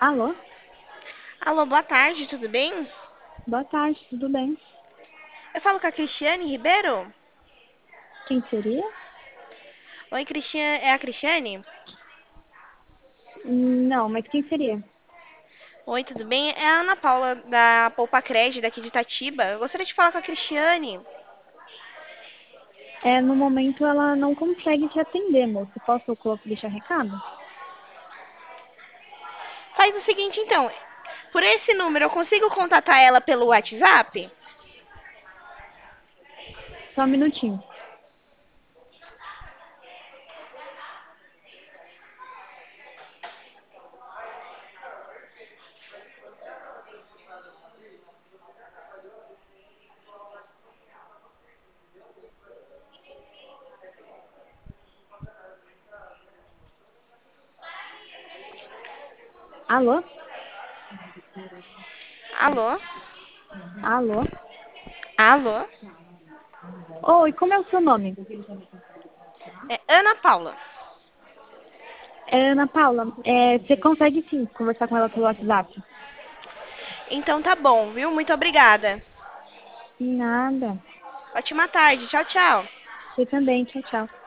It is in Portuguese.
Alô? Alô, boa tarde, tudo bem? Boa tarde, tudo bem? Eu falo com a Cristiane Ribeiro? Quem seria? Oi, Cristiane, é a Cristiane? Não, mas quem seria? Oi, tudo bem? É a Ana Paula da Poupa Cred daqui de Itatiba. Eu gostaria de falar com a Cristiane. No momento ela não consegue te atender, moço. Posso deixar recado? Faz o seguinte, então. Por esse número, eu consigo contatar ela pelo WhatsApp? Só um minutinho. Alô? Alô? Alô? Alô? Oi, como é o seu nome? É Ana Paula. É Ana Paula. Você consegue sim conversar com ela pelo WhatsApp? Então tá bom, viu? Muito obrigada. Nada. Ótima tarde. Tchau, tchau. Você também. Tchau, tchau.